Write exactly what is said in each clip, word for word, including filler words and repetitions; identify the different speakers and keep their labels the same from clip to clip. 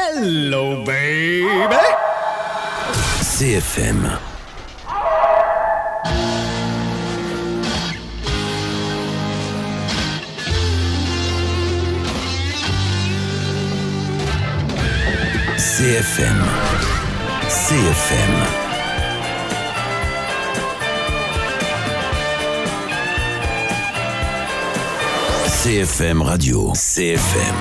Speaker 1: Hello, baby.
Speaker 2: C F M. C F M. C F M. C F M Radio. C F M.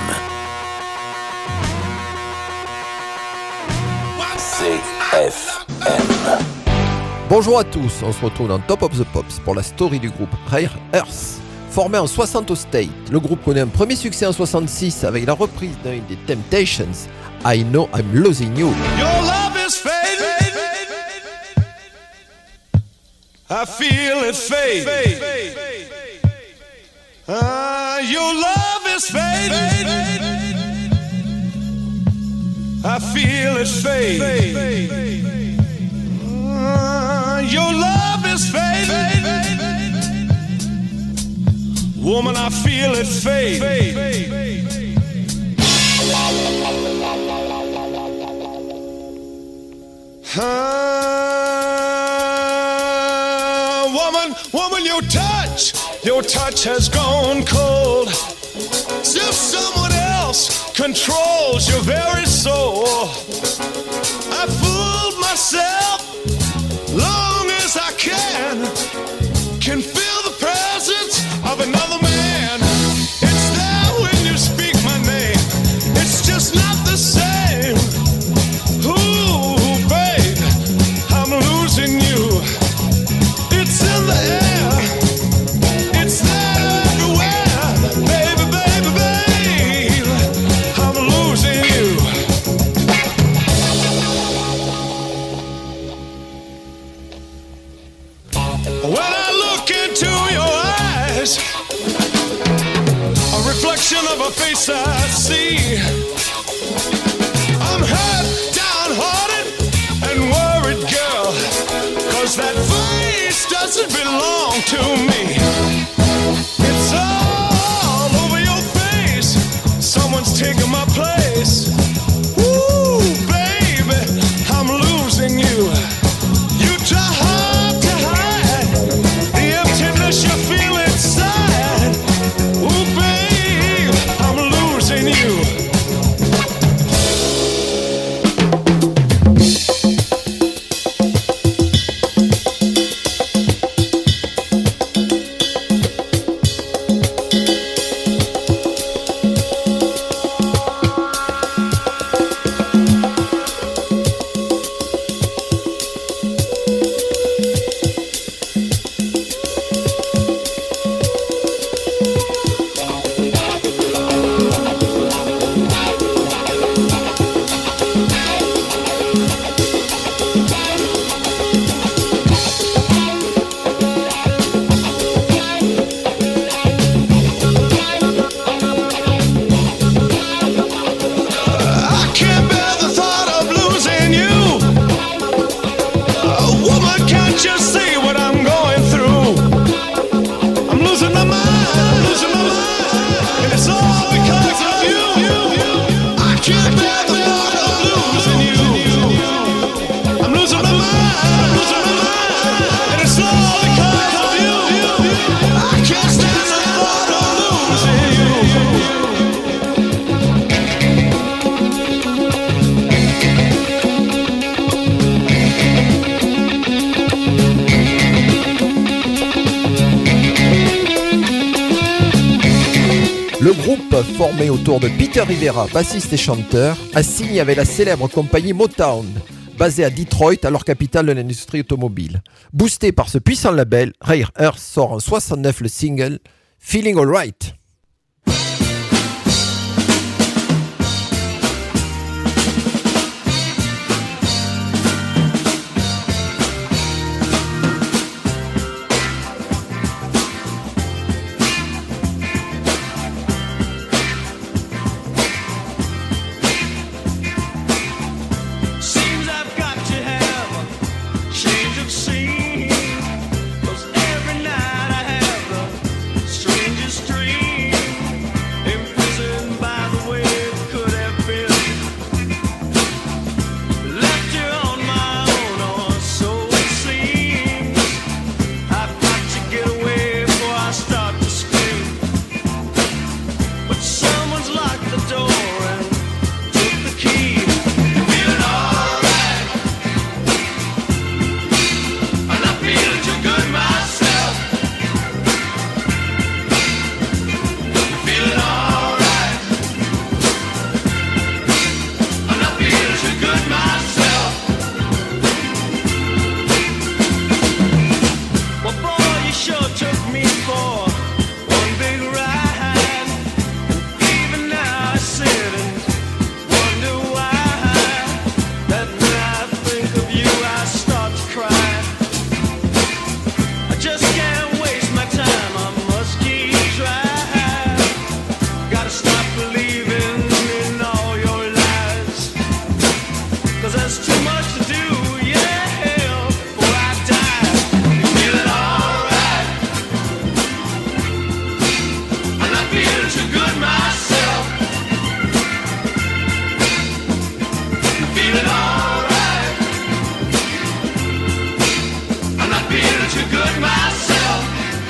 Speaker 2: C F M.
Speaker 3: Bonjour à tous, on se retrouve dans Top of the Pops pour la story du groupe Rare Earth. Formé en soixante au State, le groupe connaît un premier succès en soixante-six avec la reprise d'un des Temptations, I Know I'm Losing You.
Speaker 4: Your love is fading, I feel it fade. Uh, your love is fading, I feel it fade. Uh, your love is fading, woman, I feel it fade. Uh, woman, woman, your touch, your touch has gone cold. As if someone else controls your very soul. I fooled myself long as I can. Can feel the presence of another man. It's there when you speak my name. It's just not the same. Ooh, babe, I'm losing you. It's in the air. It's there everywhere. Baby, baby, babe, I'm losing you. When I look into your eyes, a reflection of a face I see. I'm hurt, downhearted, and worried, girl, 'cause that face doesn't belong to me. It's all over your face. Someone's taking my place. Ooh, baby, I'm losing you. You try hard to hide the emptiness you feel inside. Ooh, babe, I'm losing you. I can't bear the thought of losing you. Oh, woman, can't you see what I'm going through? I'm losing my mind, losing my mind, and it's all because of you. I can't bear the thought of losing you. I'm losing my mind, losing my mind, and it's all because of you. I can't stand the thought of losing you.
Speaker 3: Le groupe, formé autour de Peter Rivera, bassiste et chanteur, a signé avec la célèbre compagnie Motown, basée à Detroit, alors capitale de l'industrie automobile. Boosté par ce puissant label, Rare Earth sort en soixante-neuf le single Feeling Alright.
Speaker 4: Seems I've got to have a change of scene, 'cause every night I have the strangest dream. believing in all your lies. 'Cause there's too much to do, yeah, before I die. You feeling alright? I'm not feeling too good myself. I'm feeling alright. I'm not feeling too good myself.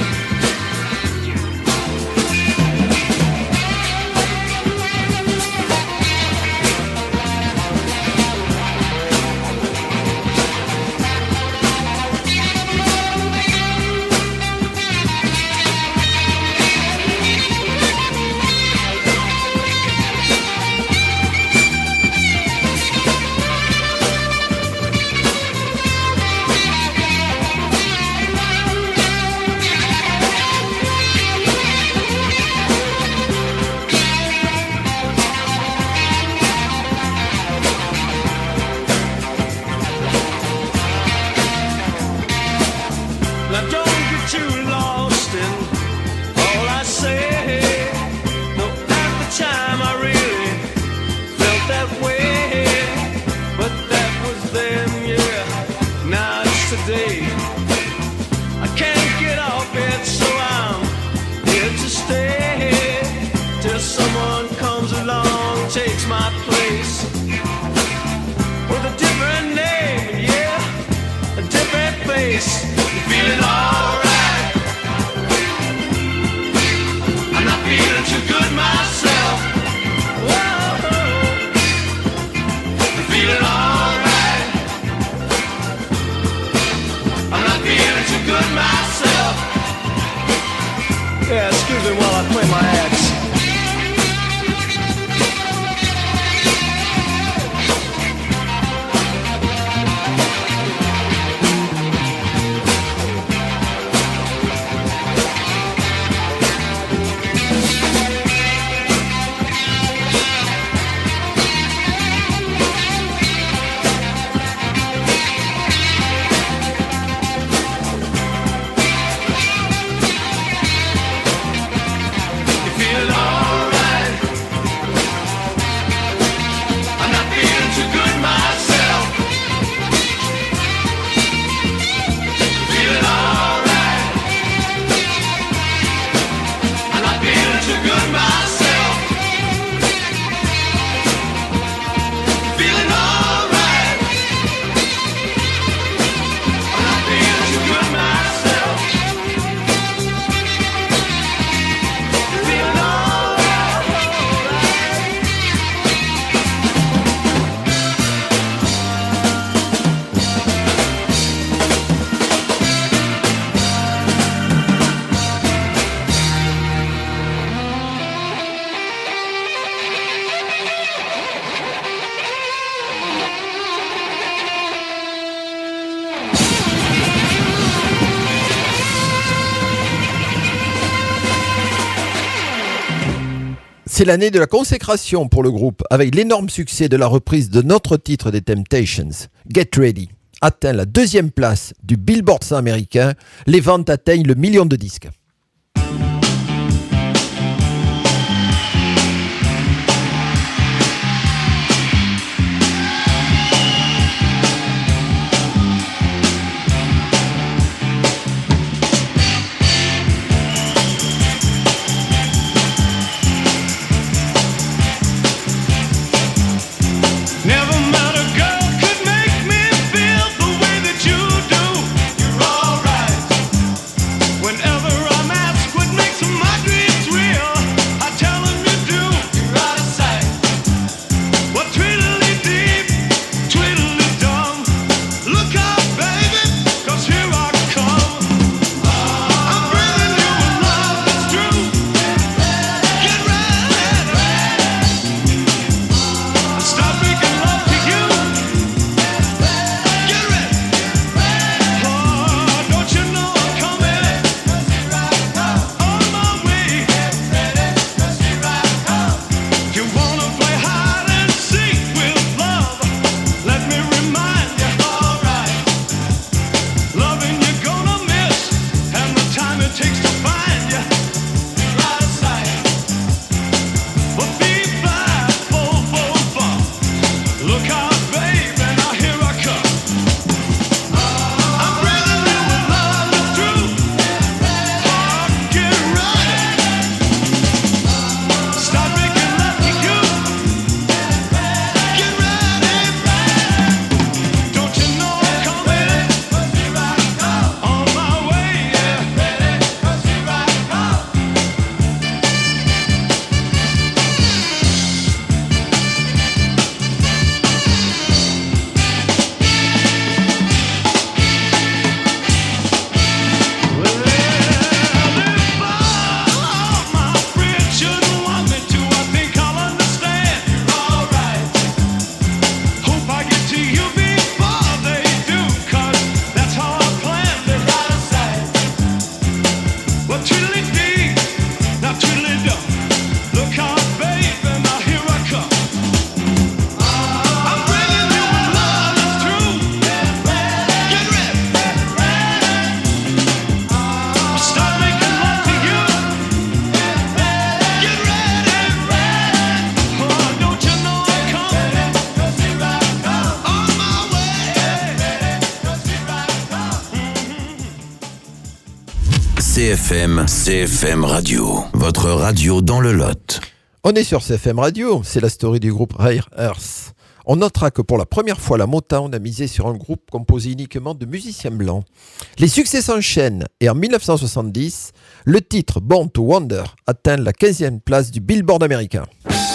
Speaker 4: Now don't get too lost in all I say. No, at the time I really felt that way. But that was then, yeah, now it's today. I can't get off it, so I'm here to stay. Till someone comes along, takes my place. With a different name, yeah, a different face. Feeling alright. I'm not feeling too good myself. Whoa. I'm feeling alright. I'm not feeling too good myself. Yeah, excuse me while I play my axe.
Speaker 3: C'est l'année de la consécration pour le groupe, avec l'énorme succès de la reprise de notre titre des Temptations, Get Ready. Atteint la deuxième place du Billboard cent américain, les ventes atteignent le million de disques.
Speaker 4: Never met a girl could make me feel the way that you do. You're alright. Whenever I
Speaker 2: C F M, C F M Radio, votre radio dans le Lot.
Speaker 3: On est sur C F M Radio, c'est la story du groupe Rare Earth. On notera que pour la première fois, la Motown a misé sur un groupe composé uniquement de musiciens blancs. Les succès s'enchaînent et en dix-neuf cent soixante-dix, le titre Born to Wonder atteint la quinzième place du Billboard américain.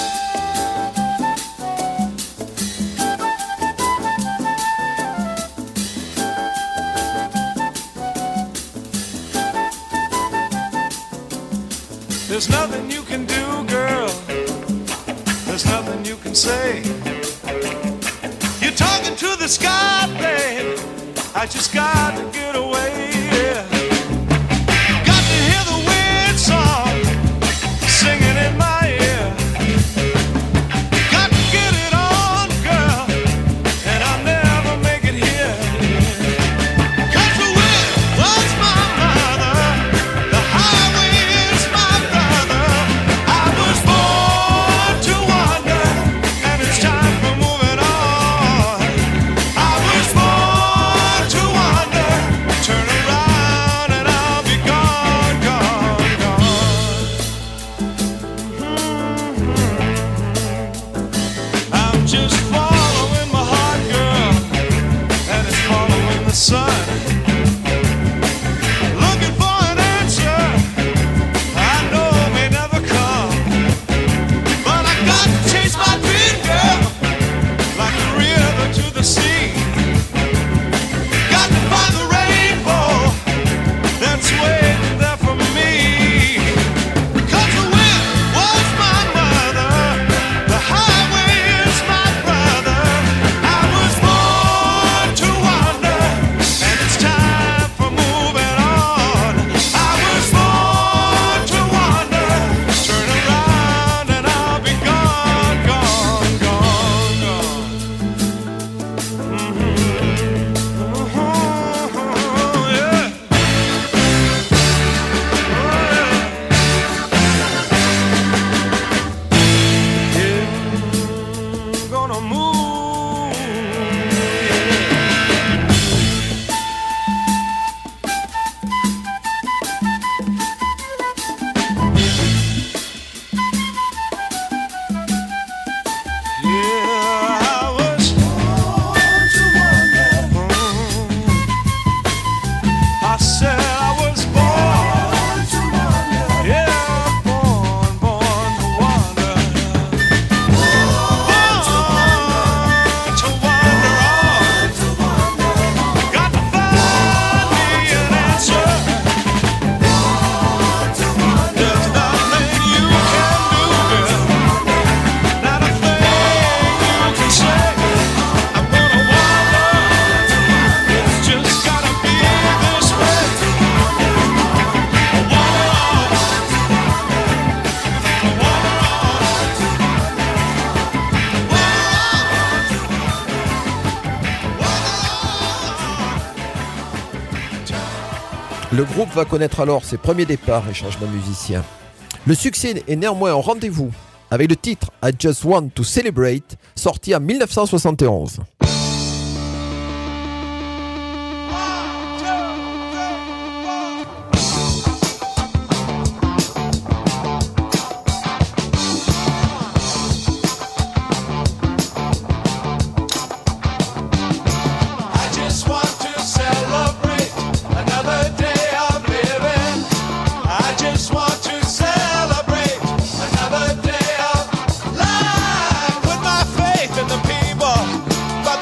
Speaker 4: There's nothing you can do, girl. There's nothing you can say. You're talking to the sky, babe. I just got to get away. Yeah. Got to hear the wind song singing in my ear. Got to get it on, girl, and I'll never make it here. 'Cause the wind was my mother, the highway is my brother. I was born to wander, and it's time for moving on. I was born to wander, turn around and I'll be gone, gone, gone. I'm just following my heart, girl, and it's following the sun. Looking for an answer I know may never come, but I got to chase my dream, girl, like a river to the sea. Got to find the rainbow that's waiting there for me. 'Cause the wind was my mother, the highway is my brother. I was born to wander, and it's time for moving on. I was born to wander, turn around and I'll be gone, gone, gone, gone. Mhm. Mhm. Yeah. Yeah, gonna move. Yeah, I was born to wander. I said I was born to wander. Yeah, born, born to wander. Born to wander on. Got to find me an answer. There's nothing you can do, girl. Not a thing you can say. I'm gonna wander. It's just gotta be this way. Wander on. Wander
Speaker 3: Le groupe va connaître alors ses premiers départs et changements musiciens. Le succès est néanmoins au rendez-vous avec le titre I Just Want to Celebrate, sorti en dix-neuf cent soixante et onze.
Speaker 4: I just want to celebrate another day of living. I just want to celebrate another day of life. Put my faith in the people, but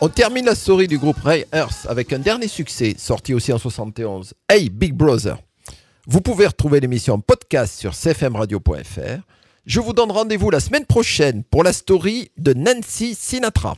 Speaker 3: On termine la story du groupe Ray Earth avec un dernier succès, sorti aussi en soixante et onze. Hey Big Brother. Vous pouvez retrouver l'émission en podcast sur c f m radio point f r. Je vous donne rendez-vous la semaine prochaine pour la story de Nancy Sinatra.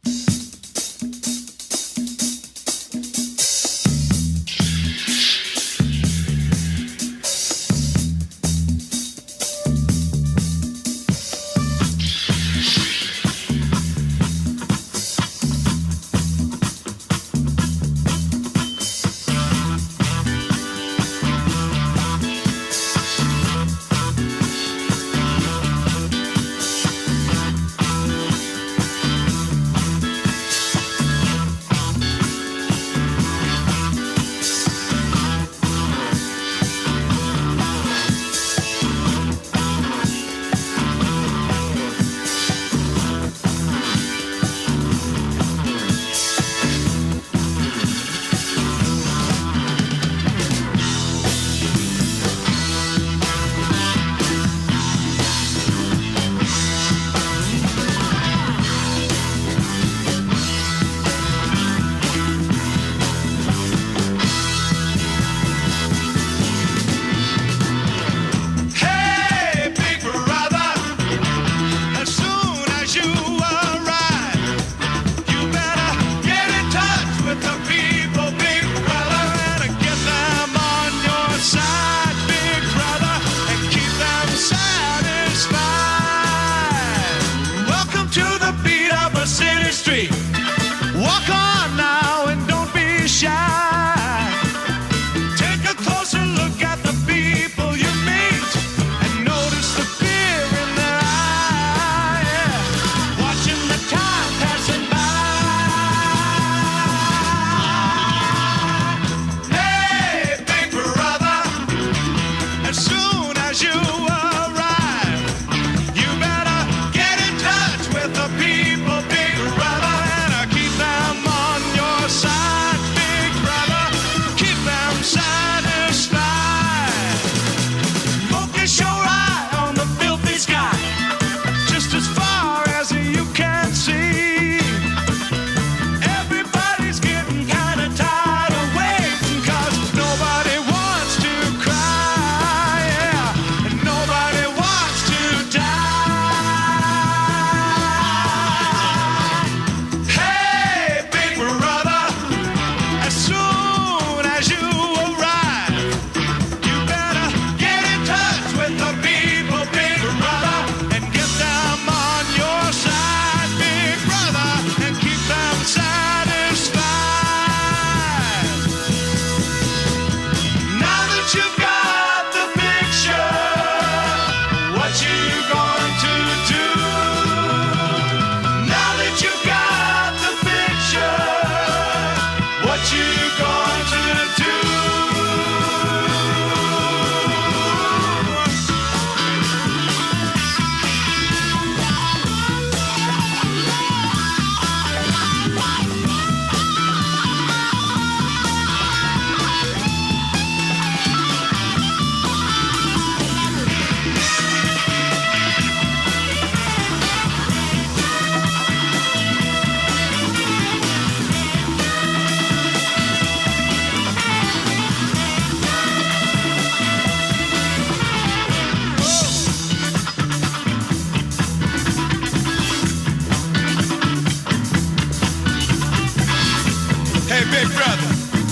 Speaker 4: Big brother,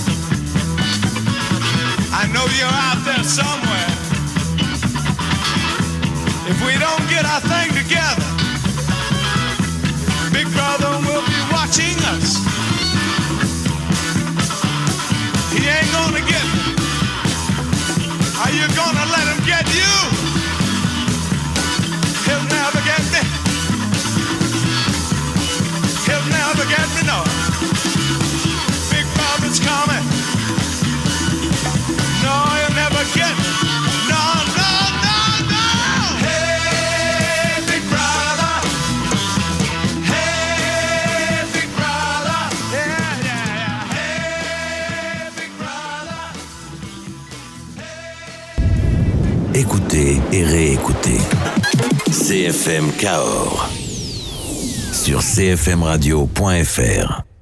Speaker 4: I know you're out there somewhere. If we don't get our thing together, Big brother will be watching us. He ain't gonna get me. Are you gonna let him get you? He'll never get me. He'll never get me, no. It's coming. No, you'll never get me. No, no, no, no. Hey, big brother. Hey, big brother. Yeah, yeah, yeah. Hey, big brother. Hey.
Speaker 2: Écoutez et réécoutez. C F M Cahors. sur c f m radio point f r.